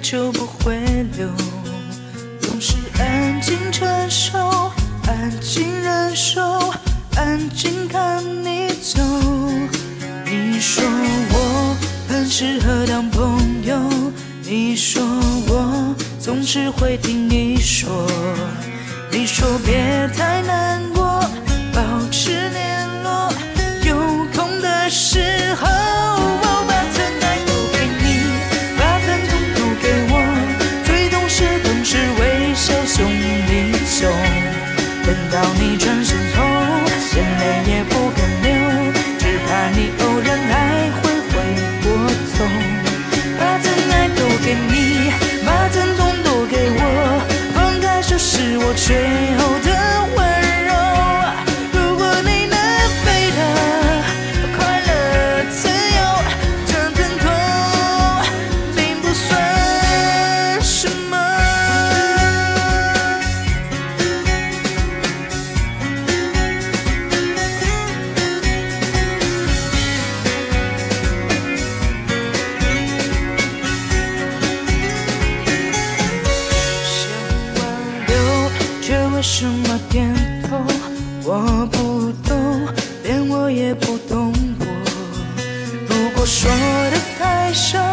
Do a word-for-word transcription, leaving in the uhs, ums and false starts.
就不会留，总是安静承受，安静忍受，安静看你走。你说我很适合当朋友，你说我总是会听你说，你说别太难过，保持联络，有空的时候我把疼爱都给你，把疼痛都给我，最懂事懂事微笑送你走，等到你转身后，眼泪也不敢流，只怕你偶然还会回过头。把疼爱都给你，把疼痛都给我，放开手是我最后的温柔。如果你能飞得快乐自由，这疼痛并不算什么。为什么点头？我不懂，连我也不懂过。如果说的太少，